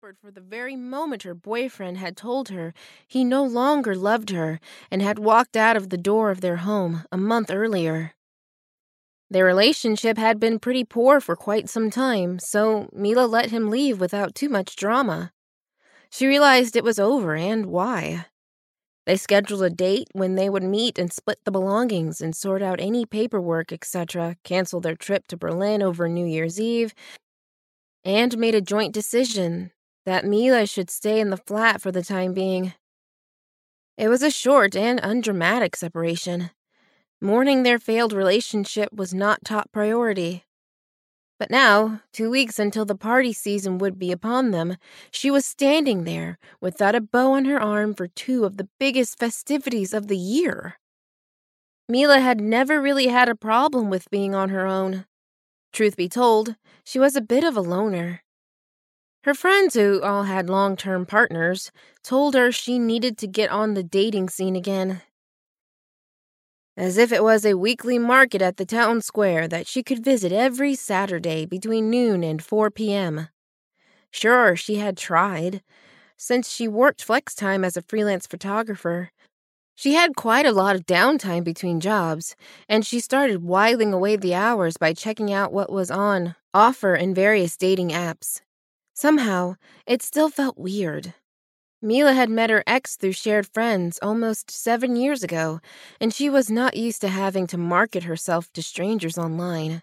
for the very moment her boyfriend had told her he no longer loved her and had walked out of the door of their home a month earlier. Their relationship had been pretty poor for quite some time, so Mila let him leave without too much drama. She realized it was over and why. They scheduled a date when they would meet and split the belongings and sort out any paperwork, etc., cancel their trip to Berlin over New Year's Eve, and made a joint decision that Mila should stay in the flat for the time being. It was a short and undramatic separation. Mourning their failed relationship was not top priority. But now, 2 weeks until the party season would be upon them, she was standing there without a bow on her arm for 2 of the biggest festivities of the year. Mila had never really had a problem with being on her own. Truth be told, she was a bit of a loner. Her friends, who all had long-term partners, told her she needed to get on the dating scene again. As if it was a weekly market at the town square that she could visit every Saturday between noon and 4 p.m. Sure, she had tried. Since she worked flex time as a freelance photographer, she had quite a lot of downtime between jobs, and she started whiling away the hours by checking out what was on offer in various dating apps. Somehow, it still felt weird. Mila had met her ex through shared friends almost 7 years ago, and she was not used to having to market herself to strangers online.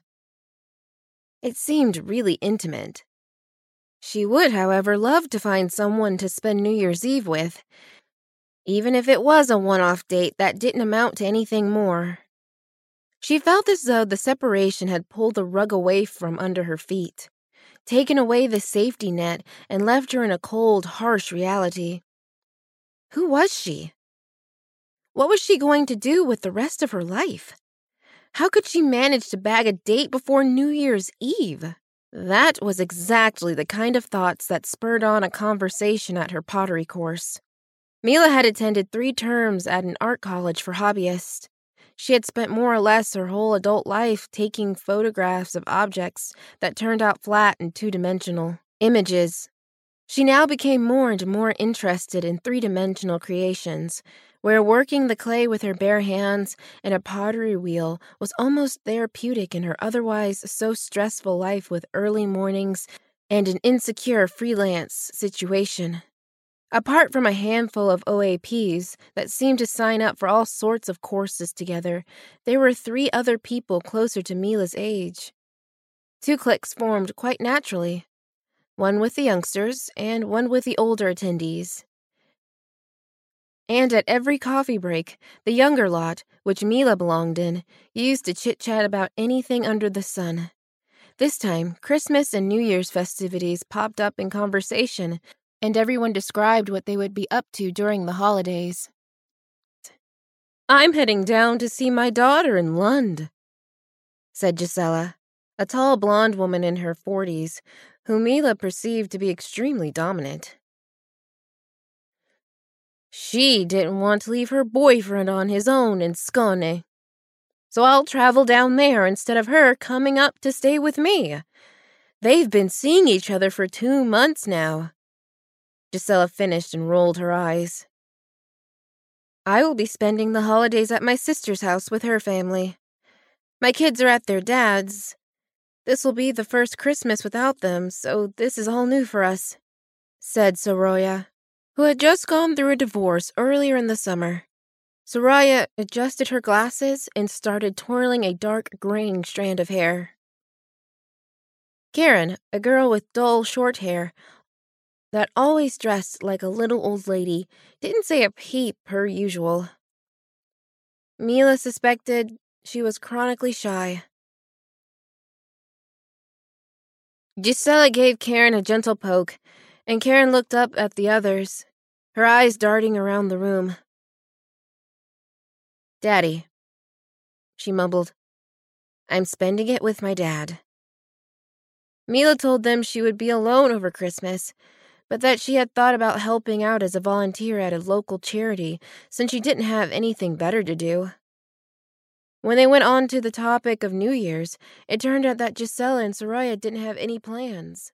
It seemed really intimate. She would, however, love to find someone to spend New Year's Eve with, even if it was a one-off date that didn't amount to anything more. She felt as though the separation had pulled the rug away from under her feet, taken away the safety net, and left her in a cold, harsh reality. Who was she? What was she going to do with the rest of her life? How could she manage to bag a date before New Year's Eve? That was exactly the kind of thoughts that spurred on a conversation at her pottery course. Mila had attended 3 terms at an art college for hobbyists. She had spent more or less her whole adult life taking photographs of objects that turned out flat and 2-dimensional images. She now became more and more interested in 3-dimensional creations, where working the clay with her bare hands and a pottery wheel was almost therapeutic in her otherwise so stressful life with early mornings and an insecure freelance situation. Apart from a handful of OAPs that seemed to sign up for all sorts of courses together, there were 3 other people closer to Mila's age. 2 cliques formed quite naturally, one with the youngsters and one with the older attendees. And at every coffee break, the younger lot, which Mila belonged in, used to chit-chat about anything under the sun. This time, Christmas and New Year's festivities popped up in conversation, and everyone described what they would be up to during the holidays. "I'm heading down to see my daughter in Lund," said Gisela, a tall blonde woman in her 40s, whom Mila perceived to be extremely dominant. "She didn't want to leave her boyfriend on his own in Skåne, so I'll travel down there instead of her coming up to stay with me. They've been seeing each other for 2 months now." Gisela finished and rolled her eyes. "I will be spending the holidays at my sister's house with her family. My kids are at their dad's. This will be the first Christmas without them, so this is all new for us," said Soraya, who had just gone through a divorce earlier in the summer. Soraya adjusted her glasses and started twirling a dark graying strand of hair. Karen, a girl with dull, short hair, that always dressed like a little old lady, didn't say a peep per usual. Mila suspected she was chronically shy. Gisela gave Karen a gentle poke, and Karen looked up at the others, her eyes darting around the room. "Daddy," she mumbled. "I'm spending it with my dad." Mila told them she would be alone over Christmas, but that she had thought about helping out as a volunteer at a local charity since she didn't have anything better to do. When they went on to the topic of New Year's, it turned out that Gisela and Soraya didn't have any plans.